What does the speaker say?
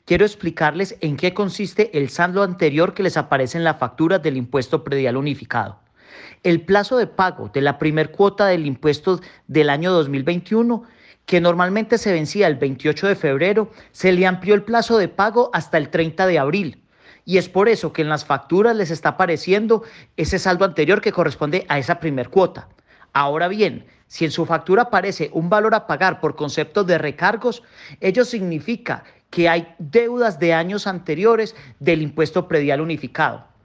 quiero explicarles en qué consiste el saldo anterior que les aparece en la factura del impuesto predial unificado. El plazo de pago de la primer cuota del impuesto del año 2021, que normalmente se vencía el 28 de febrero, se le amplió el plazo de pago hasta el 30 de abril. Y es por eso que en las facturas les está apareciendo ese saldo anterior que corresponde a esa primer cuota. Ahora bien, si en su factura aparece un valor a pagar por concepto de recargos, ello significa que hay deudas de años anteriores del impuesto predial unificado.